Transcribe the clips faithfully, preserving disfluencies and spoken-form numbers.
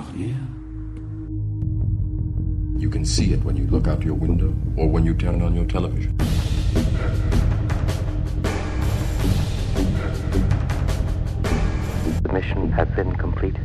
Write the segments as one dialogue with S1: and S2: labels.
S1: Yeah. You can see it when you look out your window or when you turn on your television.
S2: The mission has been completed.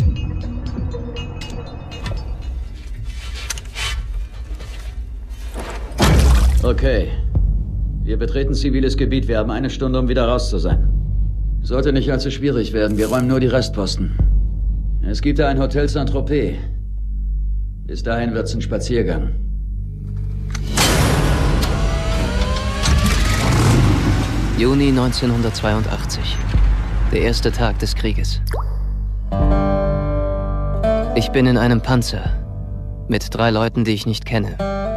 S3: Okay. Wir betreten ziviles Gebiet. Wir haben eine Stunde, um wieder raus zu sein. Sollte nicht allzu schwierig werden. Wir räumen nur die Restposten. Es gibt da ein Hotel Saint-Tropez. Bis dahin wird's ein Spaziergang.
S4: Juni neunzehnhundertzweiundachtzig. Der erste Tag des Krieges. Ich bin in einem Panzer. Mit drei Leuten, die ich nicht kenne.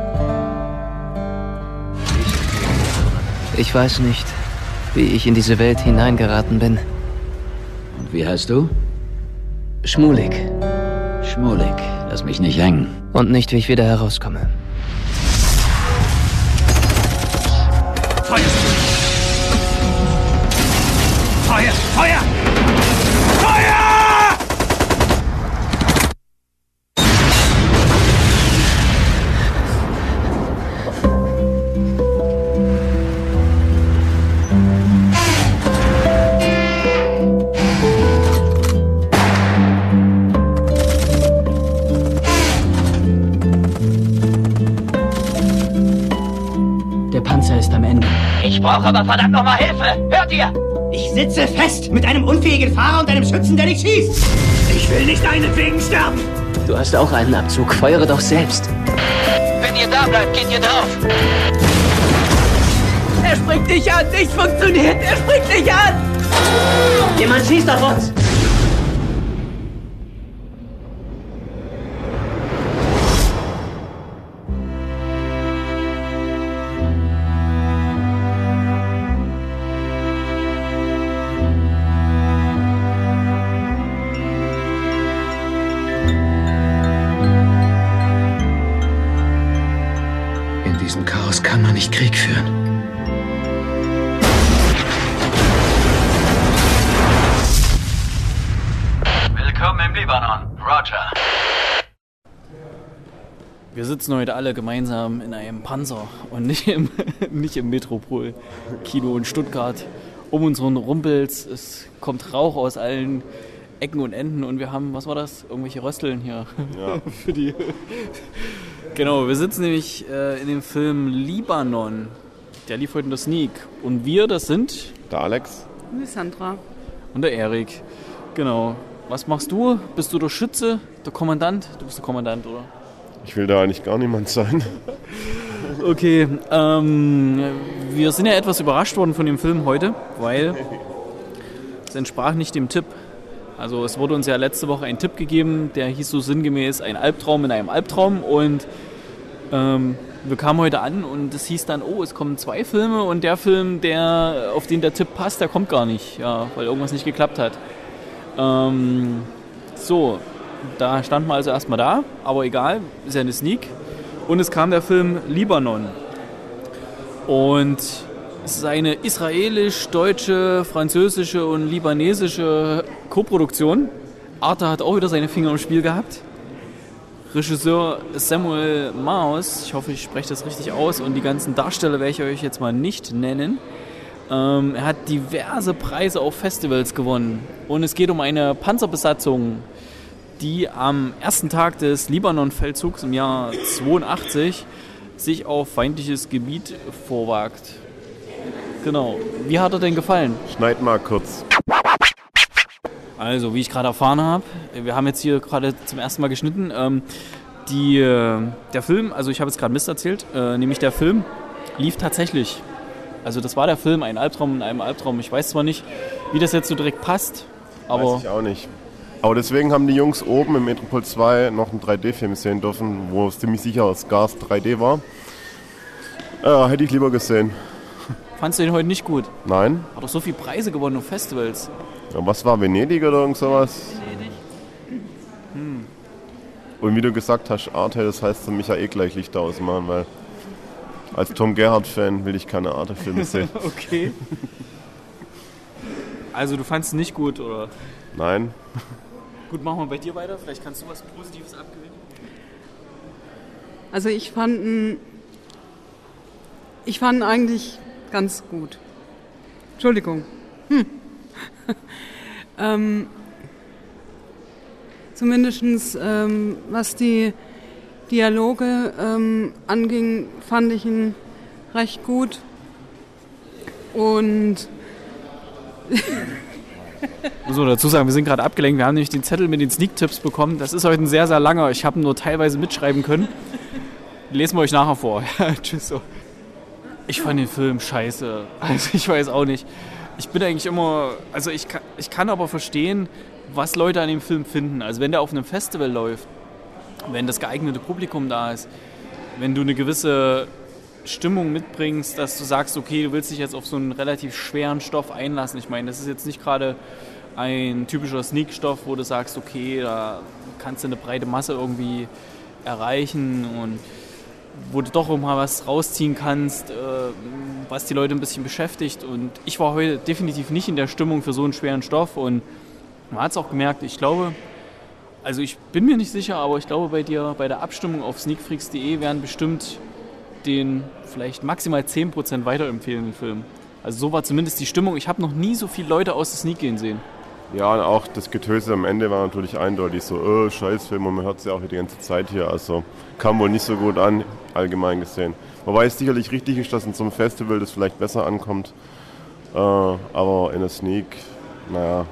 S4: Ich weiß nicht, wie ich in diese Welt hineingeraten bin.
S3: Und wie heißt du?
S4: Schmulik.
S3: Schmulik. Lass mich nicht hängen.
S4: Und nicht, wie ich wieder herauskomme.
S5: Feuer! Feuer! Feuer! Feuer!
S6: Ich brauche aber verdammt nochmal Hilfe! Hört ihr?
S5: Ich sitze fest mit einem unfähigen Fahrer und einem Schützen, der nicht schießt! Ich will nicht deinetwegen sterben!
S4: Du hast auch einen Abzug. Feuere doch selbst.
S6: Wenn ihr da bleibt, geht ihr drauf!
S7: Er springt nicht an! Nichts funktioniert! Er springt nicht an!
S5: Jemand schießt auf uns!
S3: Kann man nicht Krieg führen.
S8: Willkommen im Libanon. Roger.
S9: Wir sitzen heute alle gemeinsam in einem Panzer und nicht im, nicht im Metropol-Kino in Stuttgart. Um uns herum rumpelt's, es kommt Rauch aus allen Ecken und Enden und wir haben, was war das? Irgendwelche Rösteln hier. Ja. Für die... Genau, wir sitzen nämlich äh, in dem Film Libanon. Der lief heute in der Sneak. Und wir, das sind...
S10: Der Alex.
S11: Und die Sandra.
S9: Und der Erik. Genau. Was machst du? Bist du der Schütze? Der Kommandant? Du bist der Kommandant, oder?
S10: Ich will da eigentlich gar niemand sein.
S9: Okay, ähm, wir sind ja etwas überrascht worden von dem Film heute, weil es entsprach nicht dem Tipp. Also es wurde uns ja letzte Woche ein Tipp gegeben, der hieß so sinngemäß ein Albtraum in einem Albtraum und ähm, wir kamen heute an und es hieß dann, oh, es kommen zwei Filme und der Film, der auf den der Tipp passt, der kommt gar nicht, ja, weil irgendwas nicht geklappt hat. Ähm, so, da standen wir also erstmal da, aber egal, ist ja eine Sneak. Und es kam der Film Libanon. Und es ist eine israelisch-deutsche, französische und libanesische Koproduktion. Arte hat auch wieder seine Finger im Spiel gehabt. Regisseur Samuel Maus, ich hoffe, ich spreche das richtig aus, und die ganzen Darsteller werde ich euch jetzt mal nicht nennen. Ähm, er hat diverse Preise auf Festivals gewonnen. Und es geht um eine Panzerbesatzung, die am ersten Tag des Libanon-Feldzugs im Jahr zweiundachtzig sich auf feindliches Gebiet vorwagt. Genau. Wie hat er denn gefallen?
S10: Schneid mal kurz.
S9: Also, wie ich gerade erfahren habe, wir haben jetzt hier gerade zum ersten Mal geschnitten, ähm, die, äh, der Film, also ich habe jetzt gerade Mist erzählt, äh, nämlich der Film lief tatsächlich. Also das war der Film, ein Albtraum in einem Albtraum. Ich weiß zwar nicht, wie das jetzt so direkt passt, aber...
S10: Weiß ich auch nicht. Aber deswegen haben die Jungs oben im Metropol zwei noch einen drei D-Film sehen dürfen, wo es ziemlich sicher aus Gas drei D war. Ja, hätte ich lieber gesehen.
S9: Fandst du den heute nicht gut?
S10: Nein.
S9: Hat doch so viele Preise gewonnen auf Festivals.
S10: Ja, was war, Venedig oder irgend sowas?
S9: Venedig. Hm.
S10: Und wie du gesagt hast, Arte, das heißt für mich ja eh gleich Lichter ausmachen, weil als Tom Gerhardt-Fan will ich keine Arte-Filme sehen.
S9: Okay. Also du fandst es nicht gut, oder?
S10: Nein.
S9: Gut, machen wir bei dir weiter. Vielleicht kannst du was Positives abgewinnen.
S11: Also ich fand, ich fand eigentlich ganz gut. Entschuldigung. Hm. ähm, Zumindest ähm, was die Dialoge ähm, anging, fand ich ihn recht gut. Und
S9: muss man dazu sagen, wir sind gerade abgelenkt. Wir haben nämlich den Zettel mit den Sneak-Tipps bekommen. Das ist heute ein sehr, sehr langer. Ich habe ihn nur teilweise mitschreiben können. Lesen wir euch nachher vor. Tschüss. So. Ich fand den Film scheiße. Also ich weiß auch nicht. Ich bin eigentlich immer... Also ich kann, ich kann aber verstehen, was Leute an dem Film finden. Also wenn der auf einem Festival läuft, wenn das geeignete Publikum da ist, wenn du eine gewisse Stimmung mitbringst, dass du sagst, okay, du willst dich jetzt auf so einen relativ schweren Stoff einlassen. Ich meine, das ist jetzt nicht gerade ein typischer Sneak-Stoff, wo du sagst, okay, da kannst du eine breite Masse irgendwie erreichen und wo du doch auch mal was rausziehen kannst, was die Leute ein bisschen beschäftigt. Und ich war heute definitiv nicht in der Stimmung für so einen schweren Stoff und man hat es auch gemerkt, ich glaube, also ich bin mir nicht sicher, aber ich glaube bei dir, bei der Abstimmung auf sneakfreaks punkt de werden bestimmt den vielleicht maximal zehn Prozent weiterempfehlen, den Film. Also so war zumindest die Stimmung. Ich habe noch nie so viele Leute aus der Sneak gehen sehen.
S10: Ja, und auch das Getöse am Ende war natürlich eindeutig so, oh, Scheißfilm, und man hört es ja auch die ganze Zeit hier. Also kam wohl nicht so gut an, allgemein gesehen. Wobei es sicherlich richtig ist, dass in so einem Festival das vielleicht besser ankommt. Äh, aber in der Sneak, naja.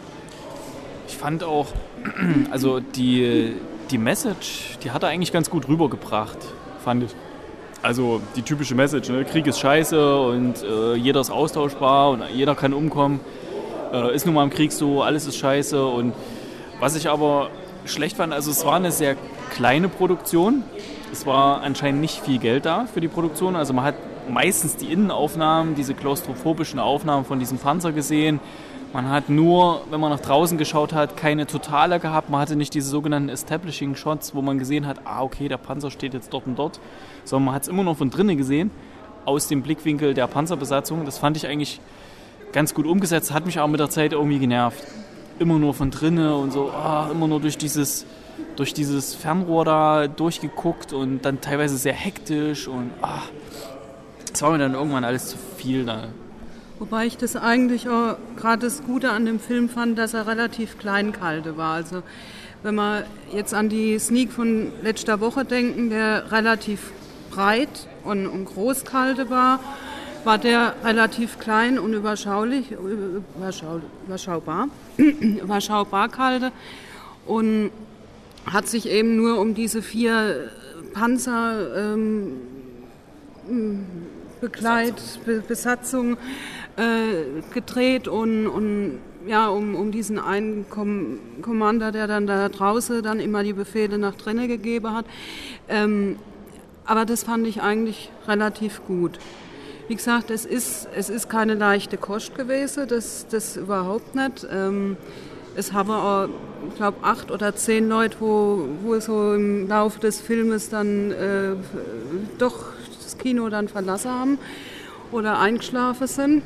S9: Ich fand auch, also die, die Message, die hat er eigentlich ganz gut rübergebracht, fand ich. Also die typische Message, ne? Krieg ist scheiße und äh, jeder ist austauschbar und jeder kann umkommen. Äh, ist nun mal im Krieg so, alles ist scheiße. Und was ich aber schlecht fand, also es war eine sehr kleine Produktion. Es war anscheinend nicht viel Geld da für die Produktion. Also man hat meistens die Innenaufnahmen, diese klaustrophobischen Aufnahmen von diesem Panzer gesehen. Man hat nur, wenn man nach draußen geschaut hat, keine Totale gehabt. Man hatte nicht diese sogenannten Establishing Shots, wo man gesehen hat, ah okay, der Panzer steht jetzt dort und dort. Sondern man hat es immer noch von drinnen gesehen, aus dem Blickwinkel der Panzerbesatzung. Das fand ich eigentlich ganz gut umgesetzt, hat mich auch mit der Zeit irgendwie genervt. Immer nur von drinnen und so, ah, immer nur durch dieses, durch dieses Fernrohr da durchgeguckt und dann teilweise sehr hektisch und ah, das war mir dann irgendwann alles zu viel da.
S11: Wobei ich das eigentlich auch gerade das Gute an dem Film fand, dass er relativ kleinkalte war. Also wenn wir jetzt an die Sneak von letzter Woche denken, der relativ breit und, und großkalte war, war der relativ klein und überschaulich, überschau, überschaubar, überschaubar kalte und hat sich eben nur um diese vier Panzer ähm, Begleit, Besatzung äh, gedreht und, und ja, um, um diesen einen Kom- Commander, der dann da draußen dann immer die Befehle nach drinnen gegeben hat. Ähm, aber das fand ich eigentlich relativ gut. Wie gesagt, es ist, es ist keine leichte Kost gewesen, das, das überhaupt nicht. Ähm, es haben auch, ich glaube, acht oder zehn Leute, wo, wo so im Laufe des Filmes dann äh, doch das Kino dann verlassen haben oder eingeschlafen sind.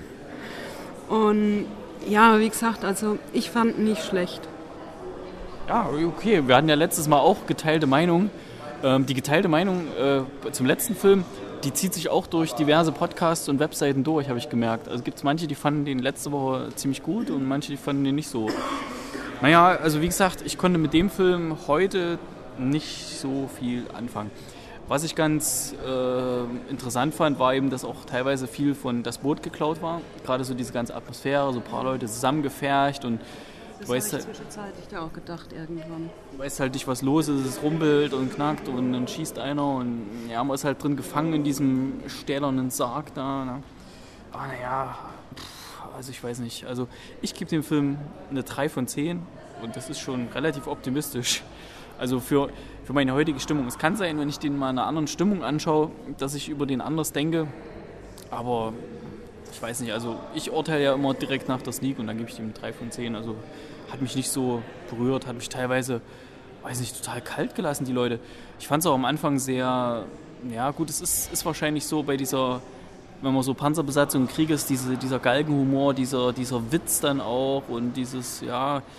S11: Und ja, wie gesagt, also ich fand nicht schlecht.
S9: Ja, okay. Wir hatten ja letztes Mal auch geteilte Meinung. Ähm, die geteilte Meinung äh, zum letzten Film, die zieht sich auch durch diverse Podcasts und Webseiten durch, habe ich gemerkt. Also gibt es manche, die fanden den letzte Woche ziemlich gut und manche, die fanden den nicht so. Naja, also wie gesagt, ich konnte mit dem Film heute nicht so viel anfangen. Was ich ganz äh, interessant fand, war eben, dass auch teilweise viel von Das Boot geklaut war. Gerade so diese ganze Atmosphäre, so ein paar Leute zusammengefercht und
S11: das habe ich halt, zwischenzeitlich da auch gedacht irgendwann.
S9: Du weißt halt nicht, was los ist, es rumpelt und knackt und dann schießt einer und ja, man ist halt drin gefangen in diesem stählernen Sarg da. Ne? Aber naja, also ich weiß nicht. Also ich gebe dem Film eine drei von zehn und das ist schon relativ optimistisch. Also für, für meine heutige Stimmung. Es kann sein, wenn ich den mal in einer anderen Stimmung anschaue, dass ich über den anders denke. Aber ich weiß nicht, also ich urteile ja immer direkt nach der Sneak und dann gebe ich dem drei von zehn. Also hat mich nicht so berührt, hat mich teilweise, weiß nicht, total kalt gelassen, die Leute. Ich fand es auch am Anfang sehr, ja gut, es ist, ist wahrscheinlich so bei dieser, wenn man so Panzerbesatzung im Krieg ist, diese, dieser Galgenhumor, dieser, dieser Witz dann auch und dieses, ja,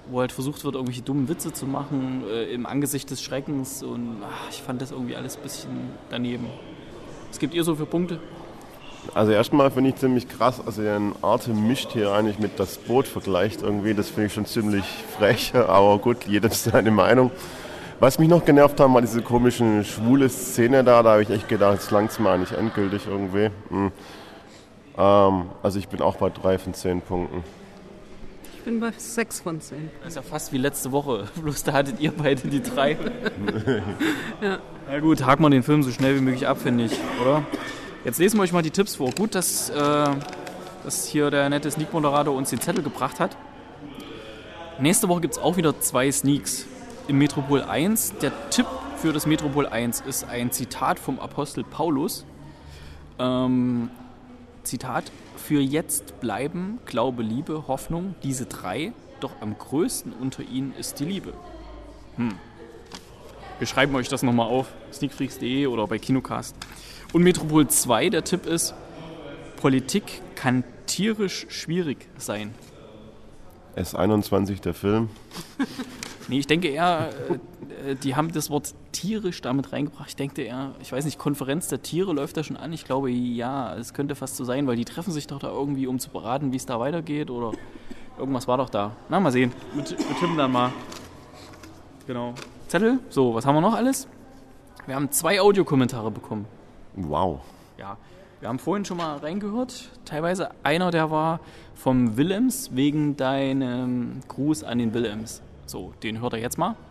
S9: wo halt versucht wird, irgendwelche dummen Witze zu machen äh, im Angesicht des Schreckens und ach, ich fand das irgendwie alles ein bisschen daneben. Was gibt ihr so für Punkte?
S10: Also erstmal finde ich ziemlich krass, also den Arte mischt hier eigentlich mit das Boot vergleicht irgendwie, das finde ich schon ziemlich frech, aber gut, jedem seine Meinung. Was mich noch genervt haben, war diese komischen schwule Szene da, da habe ich echt gedacht, jetzt langt's mal nicht endgültig irgendwie. Hm. Ähm, also ich bin auch bei drei von zehn Punkten.
S11: Ich bin bei sechs von zehn.
S9: Das ist ja fast wie letzte Woche, bloß da hattet ihr beide die drei. Ja. Na gut, haken wir den Film so schnell wie möglich ab, finde ich, oder? Jetzt lesen wir euch mal die Tipps vor. Gut, dass, äh, dass hier der nette Sneak-Moderator uns den Zettel gebracht hat. Nächste Woche gibt es auch wieder zwei Sneaks im Metropol eins. Der Tipp für das Metropol eins ist ein Zitat vom Apostel Paulus. Ähm, Zitat: Für jetzt bleiben Glaube, Liebe, Hoffnung, diese drei, doch am größten unter ihnen ist die Liebe. Hm. Wir schreiben euch das nochmal auf, sneakfreaks punkt de oder bei Kinocast. Und Metropol zwei, der Tipp ist: Politik kann tierisch schwierig sein.
S10: S einundzwanzig, der Film.
S9: Nee, ich denke eher, äh, die haben das Wort tierisch damit reingebracht. Ich denke eher, ich weiß nicht, Konferenz der Tiere läuft da schon an. Ich glaube, ja, es könnte fast so sein, weil die treffen sich doch da irgendwie, um zu beraten, wie es da weitergeht oder irgendwas war doch da. Na, mal sehen. Mit, mit Tim dann mal. Genau. Zettel. So, was haben wir noch alles? Wir haben zwei Audiokommentare bekommen.
S10: Wow.
S9: Ja, wir haben vorhin schon mal reingehört. Teilweise einer, der war vom Willems wegen deinem Gruß an den Willems. So, den hört er jetzt mal.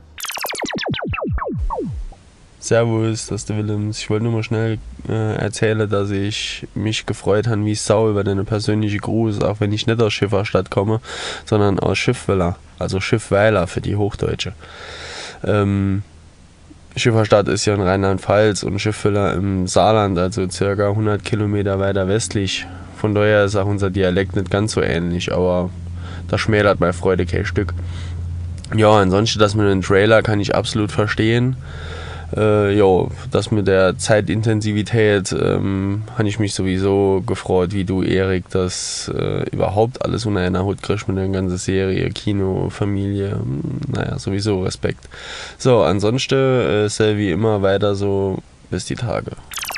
S12: Servus, das ist der Willems. Ich wollte nur mal schnell äh, erzählen, dass ich mich gefreut habe wie Sau über deine persönliche Gruß, auch wenn ich nicht aus Schifferstadt komme, sondern aus Schiffweiler, also Schiffweiler für die Hochdeutsche. Ähm, Schifferstadt ist ja in Rheinland-Pfalz und Schiffweiler im Saarland, also circa hundert Kilometer weiter westlich. Von daher ist auch unser Dialekt nicht ganz so ähnlich, aber das schmälert meine Freude kein Stück. Ja, ansonsten das mit dem Trailer kann ich absolut verstehen. Äh, ja, das mit der Zeitintensivität ähm, habe ich mich sowieso gefreut, wie du, Erik, dass äh, überhaupt alles unter einer Hut kriegst mit der ganzen Serie, Kino, Familie, naja, sowieso Respekt. So, ansonsten äh, ist ja wie immer weiter so bis die Tage.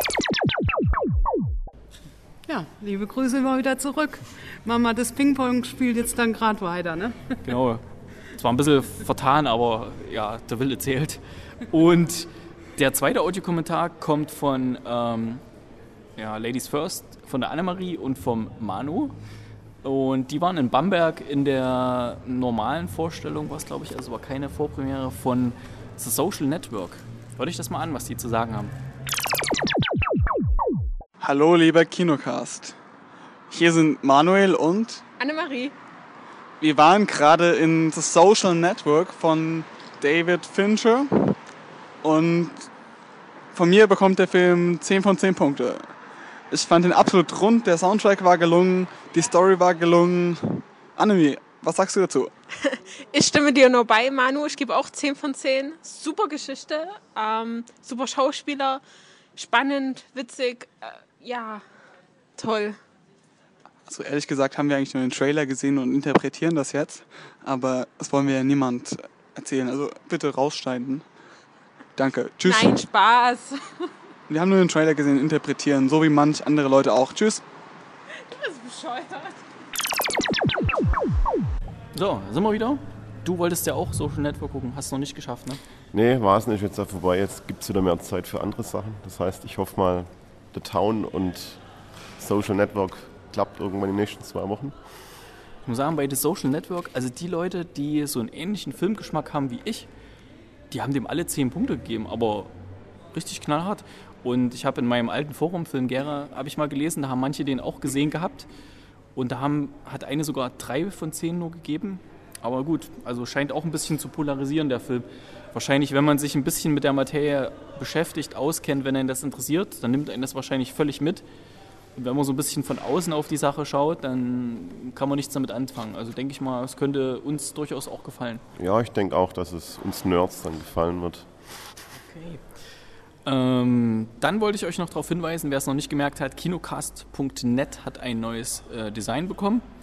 S11: Ja, liebe Grüße mal wieder zurück. Mama, das Ping-Pong spielt jetzt dann gerade weiter, ne?
S9: Genau. Es war ein bisschen vertan, aber ja, der Wille zählt. Und der zweite Audiokommentar kommt von ähm, ja, Ladies First, von der Annemarie und vom Manu. Und die waren in Bamberg in der normalen Vorstellung, was glaube ich, also war keine Vorpremiere von The Social Network. Hört euch das mal an, was die zu sagen haben.
S13: Hallo, lieber Kinocast. Hier sind Manuel und
S14: Annemarie.
S13: Wir waren gerade in The Social Network von David Fincher und von mir bekommt der Film zehn von zehn Punkte. Ich fand ihn absolut rund, der Soundtrack war gelungen, die Story war gelungen. Annemarie, was sagst du dazu?
S14: Ich stimme dir nur bei, Manu. Ich gebe auch zehn von zehn. Super Geschichte, ähm, super Schauspieler, spannend, witzig, äh, ja, toll.
S13: Also ehrlich gesagt haben wir eigentlich nur den Trailer gesehen und interpretieren das jetzt, aber das wollen wir ja niemand erzählen, also bitte rausschneiden. Danke, tschüss.
S14: Nein, Spaß.
S13: Wir haben nur den Trailer gesehen, interpretieren, so wie manch andere Leute auch. Tschüss.
S14: Du bist bescheuert.
S9: So, sind wir wieder. Du wolltest ja auch Social Network gucken, hast es noch nicht geschafft, ne?
S10: Nee, war es nicht, jetzt da vorbei. Jetzt gibt es wieder mehr Zeit für andere Sachen. Das heißt, ich hoffe mal, The Town und Social Network klappt irgendwann in den nächsten zwei Wochen.
S9: Ich muss sagen, bei The Social Network, also die Leute, die so einen ähnlichen Filmgeschmack haben wie ich, die haben dem alle zehn Punkte gegeben, aber richtig knallhart. Und ich habe in meinem alten Forum Film Gera, habe ich mal gelesen, da haben manche den auch gesehen gehabt. Und da haben, hat eine sogar drei von zehn nur gegeben. Aber gut, also scheint auch ein bisschen zu polarisieren, der Film. Wahrscheinlich, wenn man sich ein bisschen mit der Materie beschäftigt, auskennt, wenn einen das interessiert, dann nimmt einen das wahrscheinlich völlig mit. Und wenn man so ein bisschen von außen auf die Sache schaut, dann kann man nichts damit anfangen. Also denke ich mal, es könnte uns durchaus auch gefallen.
S10: Ja, ich denke auch, dass es uns Nerds dann gefallen wird.
S9: Okay. Ähm, dann wollte ich euch noch darauf hinweisen, wer es noch nicht gemerkt hat, kinocast punkt net hat ein neues äh, Design bekommen.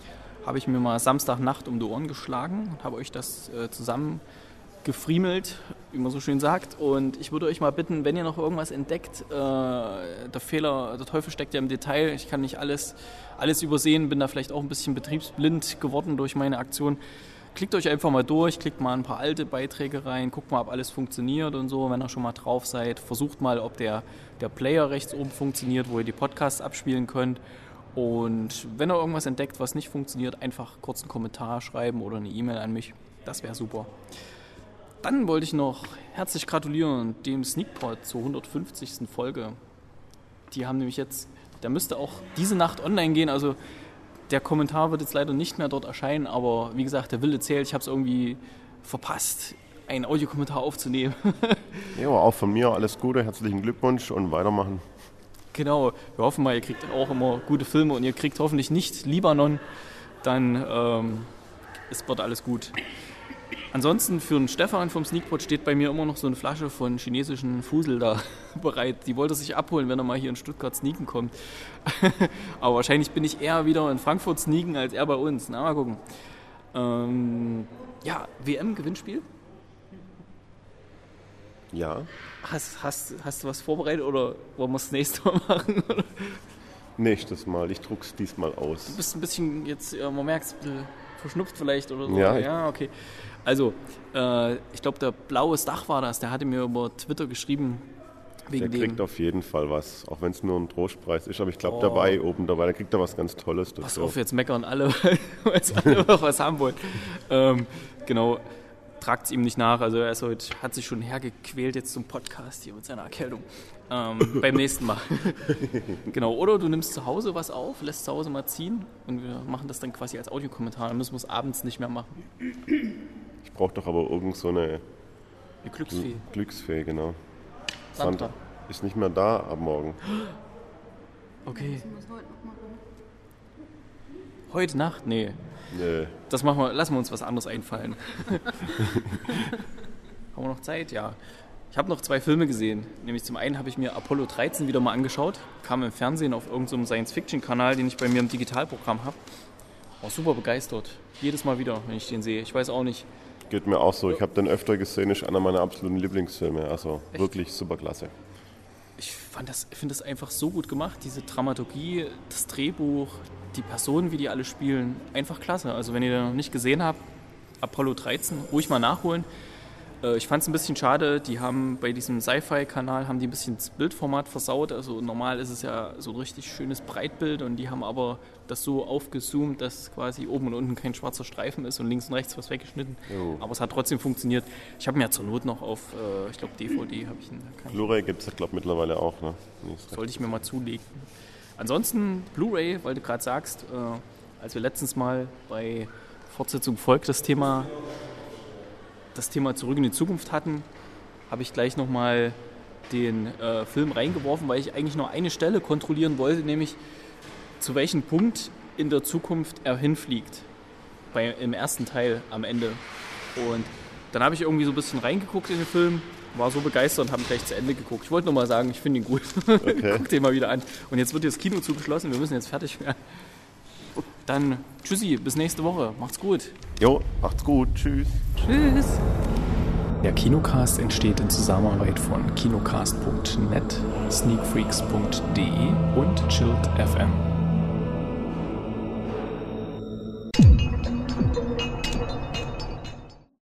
S9: habe ich mir mal Samstagnacht um die Ohren geschlagen und habe euch das äh, zusammen gefriemelt, wie man so schön sagt. Und ich würde euch mal bitten, wenn ihr noch irgendwas entdeckt, äh, der Fehler, der Teufel steckt ja im Detail, ich kann nicht alles, alles übersehen, bin da vielleicht auch ein bisschen betriebsblind geworden durch meine Aktion. Klickt euch einfach mal durch, klickt mal ein paar alte Beiträge rein, guckt mal, ob alles funktioniert und so, wenn ihr schon mal drauf seid. Versucht mal, ob der, der Player rechts oben funktioniert, wo ihr die Podcasts abspielen könnt. Und wenn ihr irgendwas entdeckt, was nicht funktioniert, einfach kurz einen Kommentar schreiben oder eine E-Mail an mich. Das wäre super. Dann wollte ich noch herzlich gratulieren dem Sneakpot zur hundertfünfzigsten Folge. Die haben nämlich jetzt, der müsste auch diese Nacht online gehen, also der Kommentar wird jetzt leider nicht mehr dort erscheinen, aber wie gesagt, der Wille zählt, ich habe es irgendwie verpasst, einen Audiokommentar aufzunehmen.
S10: Ja, auch von mir alles Gute, herzlichen Glückwunsch und weitermachen.
S9: Genau, wir hoffen mal, ihr kriegt auch immer gute Filme und ihr kriegt hoffentlich nicht Libanon, dann ähm, es wird alles gut. Ansonsten für den Stefan vom Sneakpot steht bei mir immer noch so eine Flasche von chinesischen Fusel da bereit. Die wollte er sich abholen, wenn er mal hier in Stuttgart sneaken kommt. Aber wahrscheinlich bin ich eher wieder in Frankfurt sneaken als er bei uns. Na, mal gucken. Ähm, ja, W M-Gewinnspiel?
S10: Ja.
S9: Hast, hast, hast du was vorbereitet oder wollen wir es das nächste Mal machen?
S10: Nächstes Mal, ich druck's diesmal aus.
S9: Du bist ein bisschen jetzt, man merkt es, verschnupft vielleicht oder so.
S10: Ja,
S9: ja okay. Also, äh, ich glaube, der Blaues Dach war das, der hatte mir über Twitter geschrieben. Wegen
S10: der kriegt
S9: dem,
S10: auf jeden Fall was, auch wenn es nur ein Trostpreis ist, aber ich glaube
S9: oh. dabei,
S10: oben dabei, da kriegt er was ganz Tolles.
S9: Pass auf, jetzt meckern alle, weil es alle noch was haben wollen. Ähm, genau, tragt es ihm nicht nach, also er ist heute, hat sich schon hergequält jetzt zum Podcast hier mit seiner Erkältung. Ähm, beim nächsten Mal. Genau, oder du nimmst zu Hause was auf, lässt zu Hause mal ziehen und wir machen das dann quasi als Audiokommentar, dann müssen wir es abends nicht mehr machen.
S10: Ich brauche doch aber irgend so eine...
S9: Eine Glücksfee.
S10: Glücksfee, genau.
S9: Sandra.
S10: Sandra ist nicht mehr da ab morgen.
S9: Okay. Heute Nacht? Nee.
S10: Nee.
S9: Das machen wir, lassen wir uns was anderes einfallen. Haben wir noch Zeit? Ja. Ich habe noch zwei Filme gesehen. Nämlich zum einen habe ich mir Apollo dreizehn wieder mal angeschaut. Kam im Fernsehen auf irgendeinem Science-Fiction-Kanal, den ich bei mir im Digitalprogramm habe. War super begeistert. Jedes Mal wieder, wenn ich den sehe. Ich weiß auch nicht.
S10: Geht mir auch so. Ich habe den öfter gesehen, ist einer meiner absoluten Lieblingsfilme. Also
S9: Echt?
S10: Wirklich super klasse.
S9: Ich fand das, finde das einfach so gut gemacht. Diese Dramaturgie, das Drehbuch, die Personen, wie die alle spielen. Einfach klasse. Also wenn ihr den noch nicht gesehen habt, Apollo dreizehn, ruhig mal nachholen. Ich fand es ein bisschen schade, die haben bei diesem Sci-Fi-Kanal haben die ein bisschen das Bildformat versaut. Also normal ist es ja so ein richtig schönes Breitbild und die haben aber das so aufgezoomt, dass quasi oben und unten kein schwarzer Streifen ist und links und rechts was weggeschnitten. Oh. Aber es hat trotzdem funktioniert. Ich habe mir ja zur Not noch auf, äh, ich glaube D V D habe ich ihn.
S10: Blu-ray gibt es, glaube ich, mittlerweile auch. Ne?
S9: Sollte ich mir mal zulegen. Ansonsten Blu-ray, weil du gerade sagst, äh, als wir letztens mal bei Fortsetzung folgt das Thema das Thema Zurück in die Zukunft hatten, habe ich gleich nochmal den äh, Film reingeworfen, weil ich eigentlich nur eine Stelle kontrollieren wollte, nämlich zu welchem Punkt in der Zukunft er hinfliegt, bei, im ersten Teil am Ende. Und dann habe ich irgendwie so ein bisschen reingeguckt in den Film, war so begeistert und habe gleich zu Ende geguckt. Ich wollte nur mal sagen, ich finde ihn gut. Okay. Guck den mal wieder an. Und jetzt wird das Kino zugeschlossen, wir müssen jetzt fertig werden. Dann tschüssi, bis nächste Woche. Macht's gut.
S10: Jo, macht's gut. Tschüss.
S9: Tschüss.
S15: Der Kinocast entsteht in Zusammenarbeit von kinocast punkt net, sneakfreaks punkt de und Chilled F M.